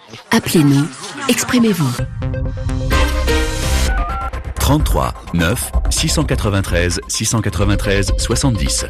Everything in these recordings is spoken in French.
Appelez-nous, exprimez-vous. 33 9 693 693 70.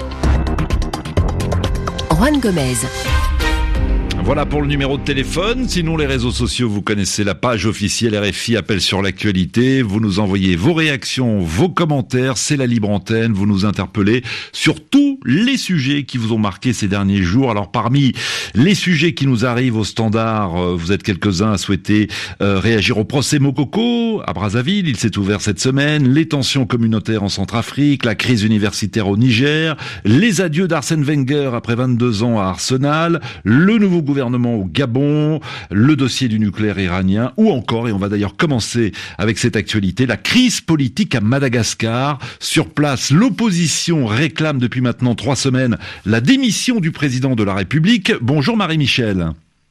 Juan Gomez. Voilà pour le numéro de téléphone. Sinon, les réseaux sociaux, vous connaissez la page officielle RFI Appel sur l'actualité. Vous nous envoyez vos réactions, vos commentaires. C'est la libre antenne. Vous nous interpellez sur tous les sujets qui vous ont marqué ces derniers jours. Alors, parmi les sujets qui nous arrivent au standard, vous êtes quelques-uns à souhaiter réagir au procès Mokoko à Brazzaville. Il s'est ouvert cette semaine. Les tensions communautaires en Centrafrique, la crise universitaire au Niger, les adieux d'Arsène Wenger après 22 ans à Arsenal, le nouveau gouvernement au Gabon, le dossier du nucléaire iranien, ou encore, et on va d'ailleurs commencer avec cette actualité, la crise politique à Madagascar. Sur place, l'opposition réclame depuis maintenant 3 semaines la démission du président de la République. Bonjour Marie-Michel.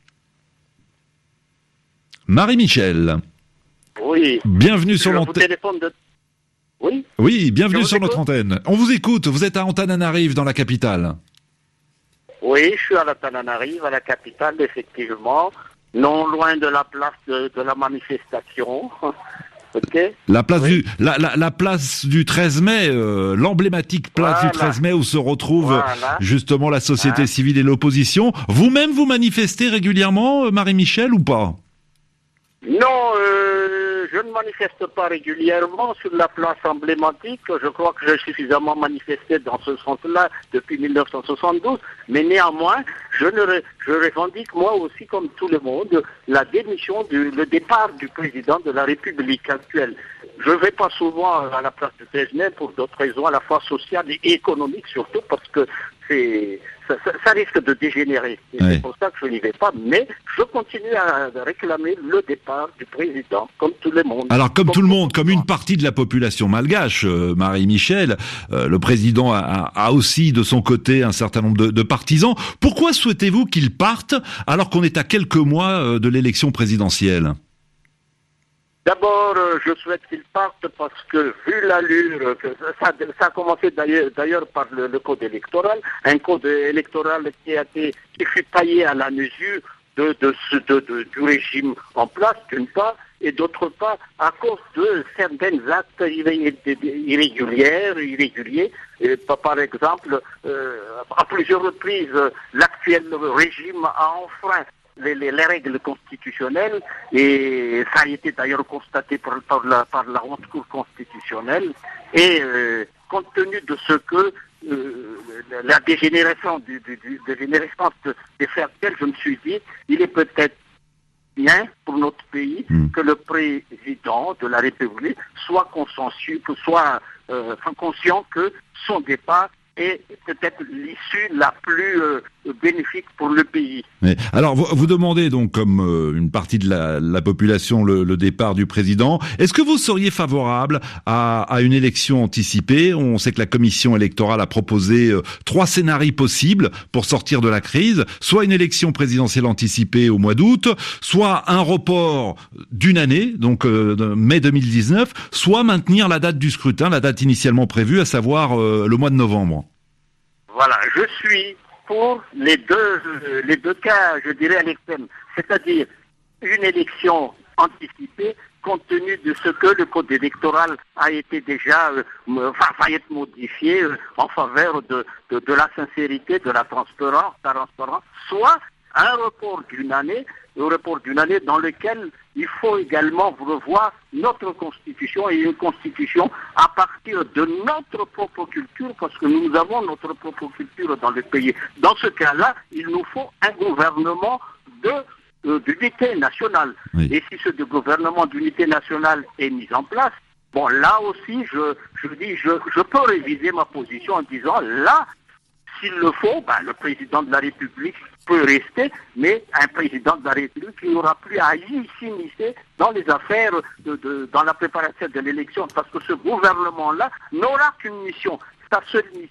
Marie-Michel. Oui. Bienvenue sur l'antenne. Oui. Oui, bienvenue sur notre antenne. On vous écoute, vous êtes à Antananarive dans la capitale. Oui, je suis à Antananarive, à la capitale, effectivement, non loin de la place de la manifestation. Okay. La place du 13 mai, l'emblématique place du 13 mai où se retrouve justement la société civile et l'opposition. Vous-même, vous manifestez régulièrement, Marie-Michel, ou pas? Non, je ne manifeste pas régulièrement sur la place emblématique. Je crois que j'ai suffisamment manifesté dans ce sens-là depuis 1972. Mais néanmoins, je revendique moi aussi, comme tout le monde, la démission, le départ du président de la République actuelle. Je ne vais pas souvent à la place du 13 mai pour d'autres raisons, à la fois sociales et économiques surtout, parce que ça risque de dégénérer. Et c'est pour ça que je n'y vais pas, mais je continue à réclamer le départ du président, comme tout le monde. Alors, comme tout le monde, comme une partie de la population malgache, Marie-Michel, le président a aussi de son côté un certain nombre de partisans. Pourquoi souhaitez-vous qu'il parte alors qu'on est à quelques mois de l'élection présidentielle ? D'abord, je souhaite qu'il parte parce que, vu l'allure, ça a commencé d'ailleurs par le code électoral, un code électoral qui fut taillé à la mesure du régime en place, d'une part, et d'autre part, à cause de certains actes irréguliers. Par exemple, à plusieurs reprises, l'actuel régime a enfreint les règles constitutionnelles, et ça a été d'ailleurs constaté par la Haute Cour constitutionnelle, et compte tenu de ce que la dégénérescence des faits actuels, je me suis dit, il est peut-être bien pour notre pays que le président de la République soit conscient que son départ est peut-être l'issue la plus bénéfique pour le pays. Mais, alors, vous demandez donc, comme une partie de la population, le départ du président. Est-ce que vous seriez favorable à une élection anticipée? On sait que la commission électorale a proposé 3 scénarios possibles pour sortir de la crise. Soit une élection présidentielle anticipée au mois d'août, soit un report d'une année, donc mai 2019, soit maintenir la date du scrutin, la date initialement prévue, à savoir le mois de novembre. Voilà, je suis pour les deux cas, je dirais, à l'extrême. C'est-à-dire une élection anticipée, compte tenu de ce que le code électoral a été déjà va être modifié en faveur de la sincérité, de la transparence, soit un report d'une année dans lequel il faut également revoir notre constitution, et une constitution à partir de notre propre culture, parce que nous avons notre propre culture dans le pays. Dans ce cas-là, il nous faut un gouvernement d'unité nationale. Oui. Et si ce gouvernement d'unité nationale est mis en place, bon, là aussi, je peux réviser ma position en disant, là, s'il le faut, le président de la République peut rester, mais un président de la République qui n'aura plus à s'immiscer dans les affaires, dans la préparation de l'élection, parce que ce gouvernement-là n'aura qu'une mission. Sa seule mission,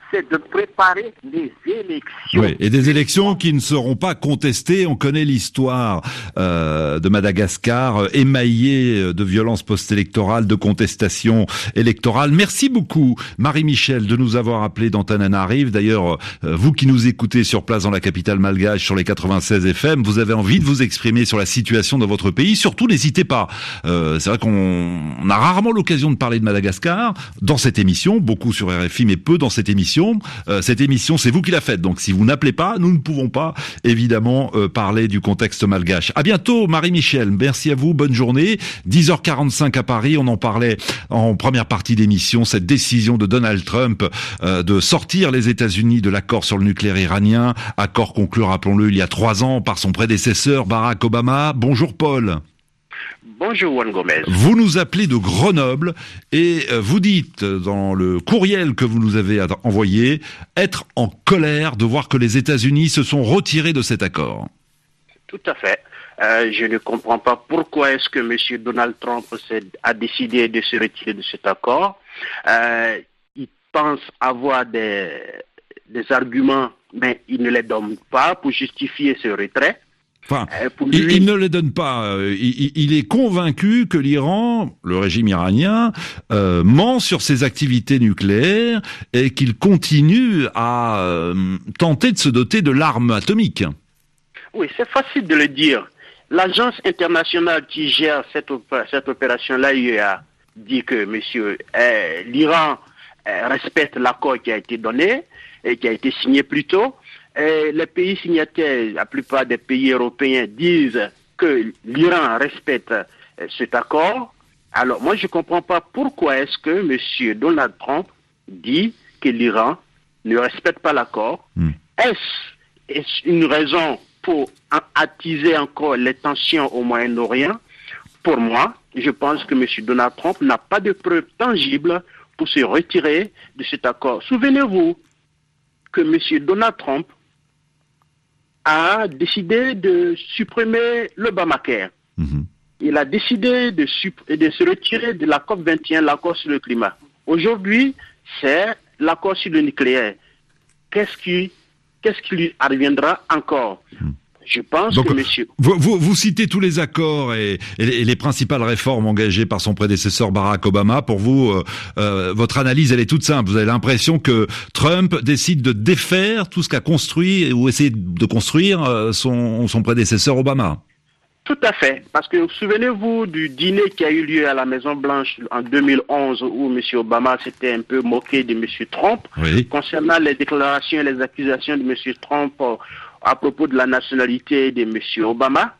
c'est de préparer les élections. Oui, et des élections qui ne seront pas contestées. On connaît l'histoire de Madagascar, émaillée de violences post-électorales, de contestations électorales. Merci beaucoup, Marie-Michel, de nous avoir appelé d'Antananarive. D'ailleurs, vous qui nous écoutez sur place dans la capitale malgache, sur les 96 FM, vous avez envie de vous exprimer sur la situation dans votre pays. Surtout, n'hésitez pas. C'est vrai qu'on a rarement l'occasion de parler de Madagascar dans cette émission, beaucoup sur RFI, mais peu dans cette émission. Cette émission, c'est vous qui la faites. Donc, si vous n'appelez pas, nous ne pouvons pas, évidemment, parler du contexte malgache. À bientôt, Marie-Michel. Merci à vous. Bonne journée. 10h45 à Paris. On en parlait en première partie d'émission. Cette décision de Donald Trump de sortir les États-Unis de l'accord sur le nucléaire iranien. Accord conclu, rappelons-le, il y a 3 ans par son prédécesseur, Barack Obama. Bonjour, Paul. Bonjour Juan Gomez. Vous nous appelez de Grenoble et vous dites dans le courriel que vous nous avez envoyé être en colère de voir que les États-Unis se sont retirés de cet accord. Tout à fait. Je ne comprends pas pourquoi est-ce que M. Donald Trump a décidé de se retirer de cet accord. Il pense avoir des arguments, mais il ne les donne pas pour justifier ce retrait. Enfin, il ne les donne pas. Il est convaincu que l'Iran, le régime iranien, ment sur ses activités nucléaires et qu'il continue à tenter de se doter de l'arme atomique. Oui, c'est facile de le dire. L'agence internationale qui gère cette opération, l'AIEA, dit que l'Iran respecte l'accord qui a été donné et qui a été signé plus tôt. Les pays signataires, la plupart des pays européens disent que l'Iran respecte cet accord. Alors moi je ne comprends pas pourquoi est-ce que M. Donald Trump dit que l'Iran ne respecte pas l'accord. Est-ce une raison pour attiser encore les tensions au Moyen-Orient? Pour moi, je pense que M. Donald Trump n'a pas de preuves tangibles pour se retirer de cet accord. Souvenez-vous que M. Donald Trump a décidé de supprimer l'Obamacare. Il a décidé de se retirer de la COP21, l'accord sur le climat. Aujourd'hui, c'est l'accord sur le nucléaire. Qu'est-ce qui lui adviendra encore? Je pense donc, que monsieur... Vous citez tous les accords et les principales réformes engagées par son prédécesseur Barack Obama. Pour vous, votre analyse, elle est toute simple. Vous avez l'impression que Trump décide de défaire tout ce qu'a construit ou essayer de construire son prédécesseur Obama. Tout à fait. Parce que souvenez-vous du dîner qui a eu lieu à la Maison-Blanche en 2011 où M. Obama s'était un peu moqué de M. Trump concernant les déclarations et les accusations de M. Trump à propos de la nationalité de M. Obama.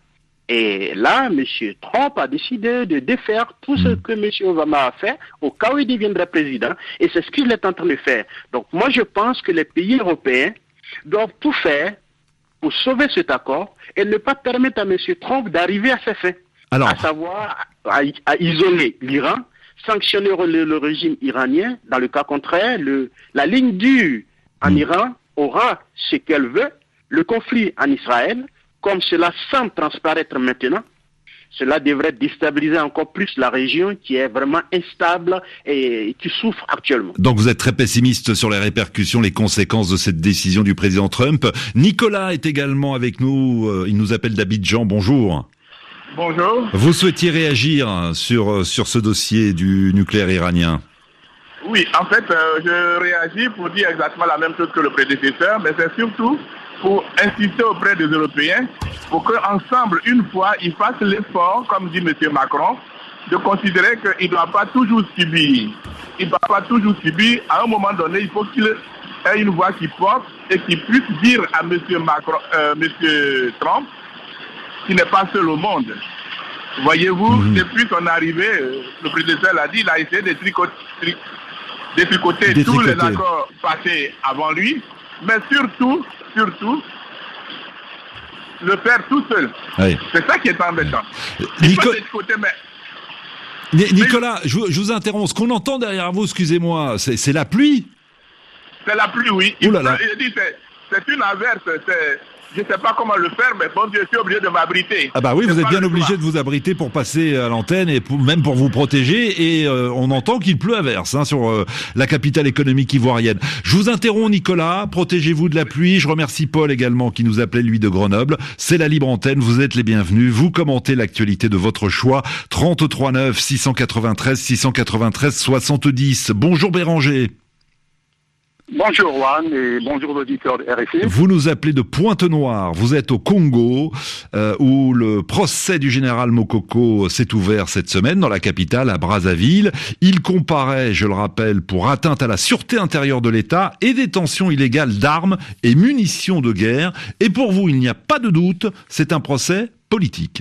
Et là, M. Trump a décidé de défaire tout ce que M. Obama a fait au cas où il deviendrait président. Et c'est ce qu'il est en train de faire. Donc moi, je pense que les pays européens doivent tout faire pour sauver cet accord et ne pas permettre à M. Trump d'arriver à ses fins. Alors, à savoir à isoler l'Iran, sanctionner le régime iranien. Dans le cas contraire, la ligne dure en Iran aura ce qu'elle veut. Le conflit en Israël, comme cela semble transparaître maintenant, cela devrait déstabiliser encore plus la région qui est vraiment instable et qui souffre actuellement. Donc vous êtes très pessimiste sur les répercussions, les conséquences de cette décision du président Trump. Nicolas est également avec nous, il nous appelle d'Abidjan, bonjour. Bonjour. Vous souhaitiez réagir sur ce dossier du nucléaire iranien? Oui, en fait, je réagis pour dire exactement la même chose que le prédécesseur, mais c'est surtout pour insister auprès des Européens pour qu'ensemble, une fois, ils fassent l'effort, comme dit M. Macron, de considérer qu'il ne doit pas toujours subir. Il ne doit pas toujours subir. À un moment donné, il faut qu'il ait une voix qui porte et qui puisse dire à M. Trump qu'il n'est pas seul au monde. Voyez-vous, depuis son arrivée, le prédécesseur l'a dit, il a essayé de détricoter tous les accords passés avant lui, mais surtout, le faire tout seul. Oui. C'est ça qui est embêtant. Nicolas, je vous interromps. Ce qu'on entend derrière vous, excusez-moi, c'est la pluie? C'est la pluie, oui. C'est une averse. je ne sais pas comment le faire, mais bon, je suis obligé de m'abriter. Ah bah oui, vous êtes bien obligé de vous abriter pour passer à l'antenne et même pour vous protéger. Et on entend qu'il pleut à verse sur la capitale économique ivoirienne. Je vous interromps, Nicolas. Protégez-vous de la pluie. Je remercie Paul également qui nous appelait, lui, de Grenoble. C'est la libre antenne. Vous êtes les bienvenus. Vous commentez l'actualité de votre choix. 33 9 693 693 70. Bonjour Béranger. Bonjour Juan et bonjour l'auditeur de RFI. Vous nous appelez de Pointe-Noire. Vous êtes au Congo où le procès du général Mokoko s'est ouvert cette semaine dans la capitale, à Brazzaville. Il comparaît, je le rappelle, pour atteinte à la sûreté intérieure de l'État et détention illégale d'armes et munitions de guerre. Et pour vous, il n'y a pas de doute, c'est un procès politique.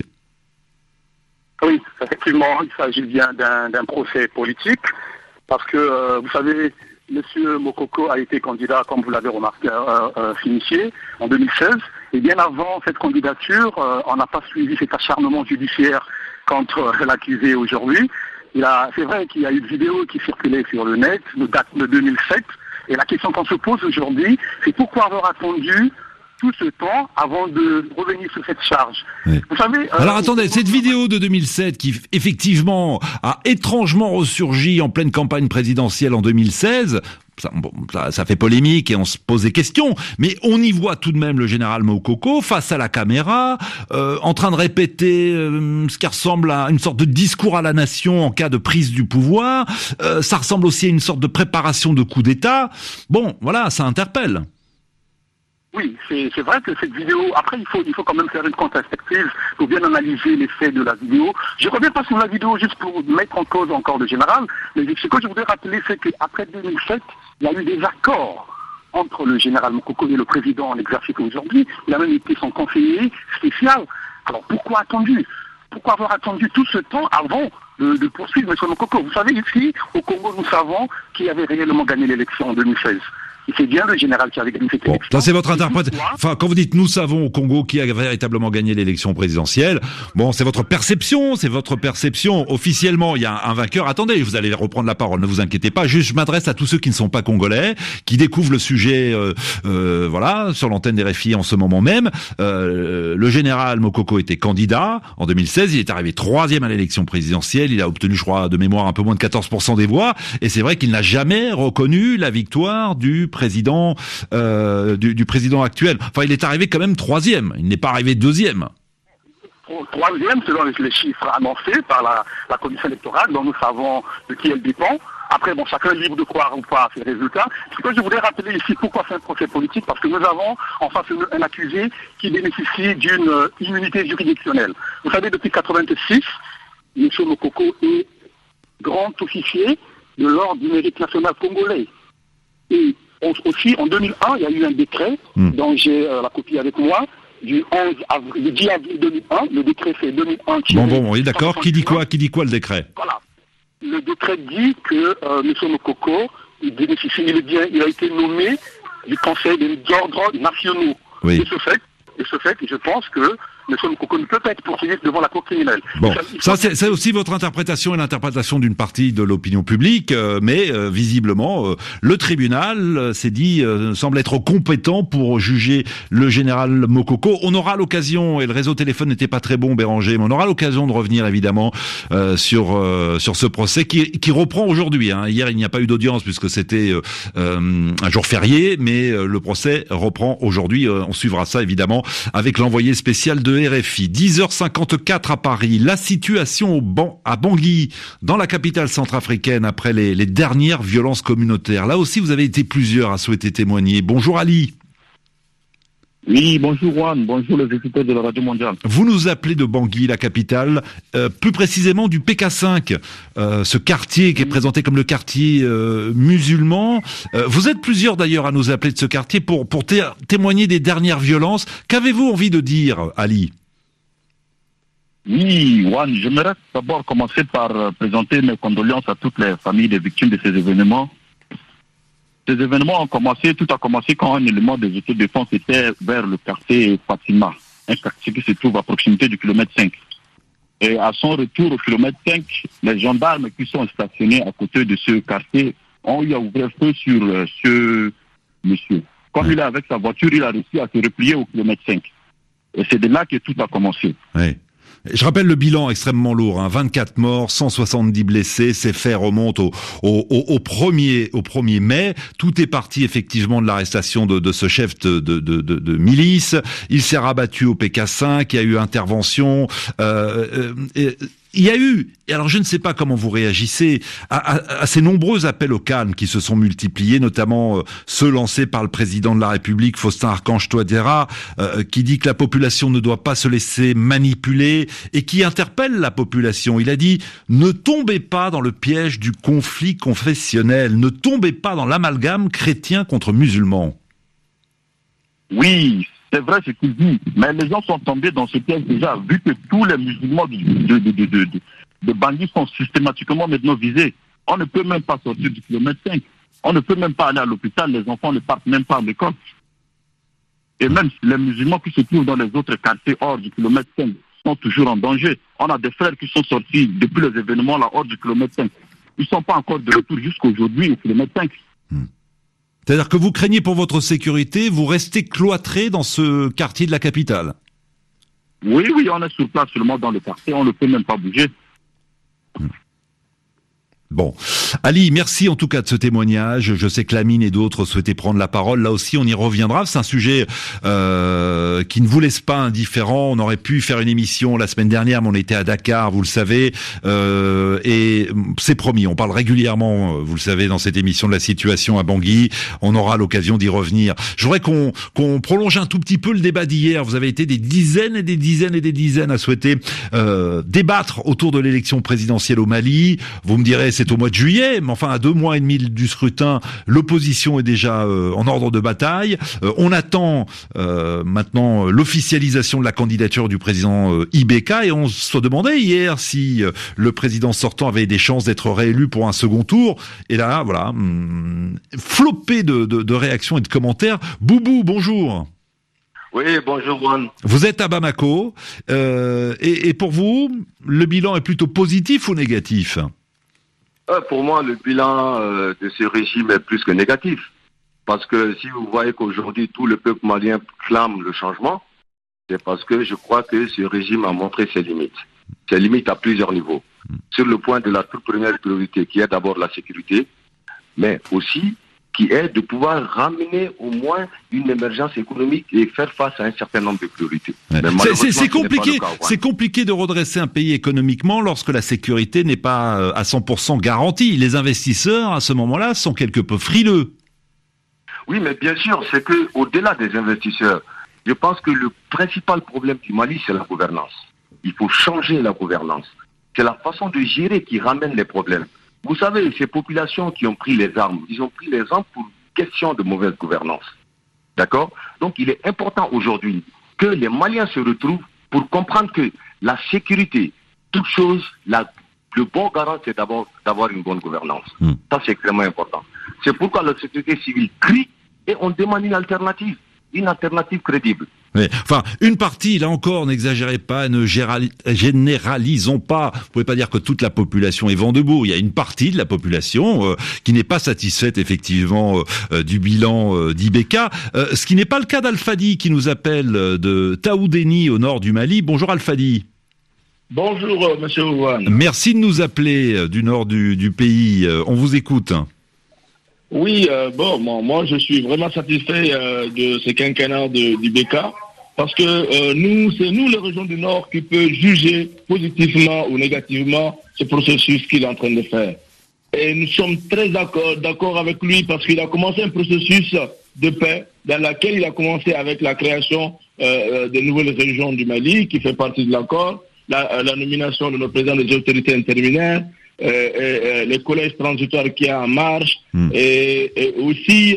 Oui, effectivement, il s'agit bien d'un procès politique parce que, vous savez, Monsieur Mokoko a été candidat, comme vous l'avez remarqué, signifié en 2016. Et bien avant cette candidature, on n'a pas suivi cet acharnement judiciaire contre l'accusé aujourd'hui. C'est vrai qu'il y a eu une vidéo qui circulait sur le net, date de 2007. Et la question qu'on se pose aujourd'hui, c'est pourquoi avoir attendu tout ce temps avant de revenir sur cette charge. Oui. Vous savez, alors attendez, cette vidéo de 2007 qui effectivement a étrangement ressurgi en pleine campagne présidentielle en 2016, ça fait polémique et on se pose des questions, mais on y voit tout de même le général Mokoko face à la caméra, en train de répéter ce qui ressemble à une sorte de discours à la nation en cas de prise du pouvoir. Ça ressemble aussi à une sorte de préparation de coup d'État. Bon, voilà, ça interpelle. Oui, c'est vrai que cette vidéo, après il faut quand même faire une contre-perspective pour bien analyser les faits de la vidéo. Je ne reviens pas sur la vidéo juste pour mettre en cause encore le général, mais ce que je voudrais rappeler, c'est qu'après 2007, il y a eu des accords entre le général Mokoko et le président en exercice aujourd'hui. Il a même été son conseiller spécial. Alors pourquoi attendu ? Pourquoi avoir attendu tout ce temps avant de poursuivre M. Mokoko ? Vous savez, ici, au Congo, nous savons qui avait réellement gagné l'élection en 2016. Et c'est bien le général qui avait gagné cette élection. Ça c'est votre interprétation. Enfin, quand vous dites nous savons au Congo qui a véritablement gagné l'élection présidentielle, bon, c'est votre perception. Officiellement, il y a un vainqueur. Attendez, vous allez reprendre la parole, ne vous inquiétez pas. Juste, je m'adresse à tous ceux qui ne sont pas congolais, qui découvrent le sujet, voilà, sur l'antenne des RFI en ce moment même. Le général Mokoko était candidat en 2016. Il est arrivé 3e à l'élection présidentielle. Il a obtenu, je crois, de mémoire, un peu moins de 14% des voix. Et c'est vrai qu'il n'a jamais reconnu la victoire du président actuel. Enfin, il est arrivé quand même 3e. Il n'est pas arrivé 2e. 3e, selon les chiffres annoncés par la commission électorale, dont nous savons de qui elle dépend. Après, bon, chacun est libre de croire ou pas à ces résultats. Ce que je voudrais rappeler ici, pourquoi c'est un procès politique ? Parce que nous avons en face un accusé qui bénéficie d'une immunité juridictionnelle. Vous savez, depuis 1986, M. Mokoko est grand officier de l'ordre du mérite national congolais. Et aussi, en 2001, il y a eu un décret dont j'ai la copie avec moi, du 10 avril 2001. Le décret, c'est 2001. Bon, oui, d'accord. Qui dit quoi le décret ? Voilà. Le décret dit que M. Mokoko, il a été nommé du Conseil des ordres nationaux. Oui. De ce fait, je pense que M. Mokoko ne peut pas être poursuivi devant la cour criminelle. Bon, ça c'est aussi votre interprétation et l'interprétation d'une partie de l'opinion publique, mais visiblement le tribunal s'est dit semble être compétent pour juger le général Mokoko. On aura l'occasion, et le réseau téléphone n'était pas très bon, Béranger, mais on aura l'occasion de revenir évidemment sur ce procès qui reprend aujourd'hui. Hier il n'y a pas eu d'audience puisque c'était un jour férié, mais le procès reprend aujourd'hui. On suivra ça évidemment avec l'envoyé spécial de RFI. 10h54 à Paris. La situation à Bangui, dans la capitale centrafricaine, après les dernières violences communautaires. Là aussi, vous avez été plusieurs à souhaiter témoigner. Bonjour Ali. Oui, bonjour Juan, bonjour les écouteurs de la Radio Mondiale. Vous nous appelez de Bangui, la capitale, plus précisément du PK5, ce quartier qui est présenté comme le quartier musulman. Vous êtes plusieurs d'ailleurs à nous appeler de ce quartier pour témoigner des dernières violences. Qu'avez-vous envie de dire, Ali ? Oui, Juan, j'aimerais d'abord commencer par présenter mes condoléances à toutes les familles des victimes de ces événements. Ces événements tout a commencé quand un élément des autodéfense était vers le quartier Fatima, un quartier qui se trouve à proximité du kilomètre 5. Et à son retour au kilomètre 5, les gendarmes qui sont stationnés à côté de ce quartier ont eu à ouvrir feu sur ce monsieur. Comme il est avec sa voiture, il a réussi à se replier au kilomètre 5. Et c'est de là que tout a commencé. Oui. Je rappelle le bilan extrêmement lourd, 24 morts, 170 blessés. Ces faits remontent au 1er mai. Tout est parti effectivement de l'arrestation de ce chef de milice. Il s'est rabattu au PK5, il y a eu intervention. Il y a eu, alors je ne sais pas comment vous réagissez, à ces nombreux appels au calme qui se sont multipliés, notamment ceux lancés par le président de la République, Faustin Archange-Touadéra, qui dit que la population ne doit pas se laisser manipuler et qui interpelle la population. Il a dit « Ne tombez pas dans le piège du conflit confessionnel, ne tombez pas dans l'amalgame chrétien contre musulman. » Oui, c'est vrai ce qu'il dit, mais les gens sont tombés dans ce piège déjà, vu que tous les musulmans de bandits sont systématiquement maintenant visés. On ne peut même pas sortir du kilomètre 5. On ne peut même pas aller à l'hôpital, les enfants ne partent même pas à l'école. Et même les musulmans qui se trouvent dans les autres quartiers hors du kilomètre 5 sont toujours en danger. On a des frères qui sont sortis depuis les événements là hors du kilomètre 5. Ils ne sont pas encore de retour jusqu'aujourd'hui au kilomètre 5. C'est-à-dire que vous craignez pour votre sécurité, vous restez cloîtré dans ce quartier de la capitale? Oui, on est sur place seulement dans le quartier, on ne peut même pas bouger. Bon. Ali, merci en tout cas de ce témoignage. Je sais que Lamine et d'autres souhaitaient prendre la parole. Là aussi, on y reviendra. C'est un sujet qui ne vous laisse pas indifférent. On aurait pu faire une émission la semaine dernière, mais on était à Dakar, vous le savez. Et c'est promis, on parle régulièrement, vous le savez, dans cette émission de la situation à Bangui. On aura l'occasion d'y revenir. Je voudrais qu'on prolonge un tout petit peu le débat d'hier. Vous avez été des dizaines et des dizaines et des dizaines à souhaiter débattre autour de l'élection présidentielle au Mali. Vous me direz, c'est au mois de juillet, mais enfin à 2 mois et demi du scrutin, l'opposition est déjà en ordre de bataille. On attend maintenant l'officialisation de la candidature du président Ibeka et on se demandait hier si le président sortant avait des chances d'être réélu pour un second tour. Et là, voilà, flopé de réactions et de commentaires. Boubou, bonjour. Oui, bonjour Juan. Vous êtes à Bamako et pour vous, le bilan est plutôt positif ou négatif? Pour moi, le bilan de ce régime est plus que négatif. Parce que si vous voyez qu'aujourd'hui, tout le peuple malien clame le changement, c'est parce que je crois que ce régime a montré ses limites. Ses limites à plusieurs niveaux. Sur le point de la toute première priorité, qui est d'abord la sécurité, mais aussi qui est de pouvoir ramener au moins une émergence économique et faire face à un certain nombre de priorités. Ouais. C'est compliqué de redresser un pays économiquement lorsque la sécurité n'est pas à 100% garantie. Les investisseurs, à ce moment-là, sont quelque peu frileux. Oui, mais bien sûr, c'est que au-delà des investisseurs, je pense que le principal problème du Mali, c'est la gouvernance. Il faut changer la gouvernance. C'est la façon de gérer qui ramène les problèmes. Vous savez, ces populations qui ont pris les armes, ils ont pris les armes pour question de mauvaise gouvernance. D'accord? Donc il est important aujourd'hui que les Maliens se retrouvent pour comprendre que la sécurité, toute chose, le bon garant, c'est d'abord d'avoir une bonne gouvernance. Ça, c'est extrêmement important. C'est pourquoi la société civile crie et on demande une alternative crédible. Oui. Enfin, une partie, là encore, n'exagérez pas, ne généralisons pas. Vous pouvez pas dire que toute la population est vent debout. Il y a une partie de la population qui n'est pas satisfaite, effectivement, du bilan d'Ibeka. Ce qui n'est pas le cas d'Alfadi, qui nous appelle de Taoudéni, au nord du Mali. Bonjour Alfadi. Bonjour, monsieur Ouane. Merci de nous appeler du nord du pays. On vous écoute. Oui, moi je suis vraiment satisfait de ce quinquennat d'Ibeka parce que c'est nous, les régions du Nord, qui peut juger positivement ou négativement ce processus qu'il est en train de faire. Et nous sommes très d'accord avec lui parce qu'il a commencé un processus de paix dans lequel il a commencé avec la création de nouvelles régions du Mali qui fait partie de l'accord, la nomination de nos présidents des autorités intérimaires, les collèges transitoires qui est en marche et aussi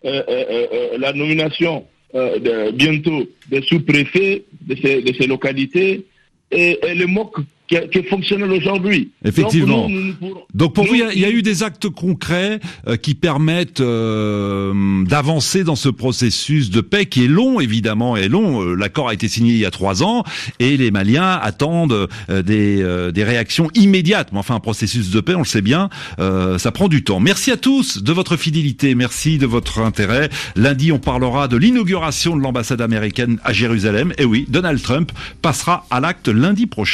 la nomination bientôt des sous-préfets de ces localités et le MOC qui est fonctionnel aujourd'hui. Effectivement. Donc pour vous, il y a eu des actes concrets qui permettent d'avancer dans ce processus de paix qui est long, évidemment, est long. L'accord a été signé il y a 3 ans et les Maliens attendent des réactions immédiates. Mais enfin, un processus de paix, on le sait bien, ça prend du temps. Merci à tous de votre fidélité, merci de votre intérêt. Lundi, on parlera de l'inauguration de l'ambassade américaine à Jérusalem. Et oui, Donald Trump passera à l'acte lundi prochain.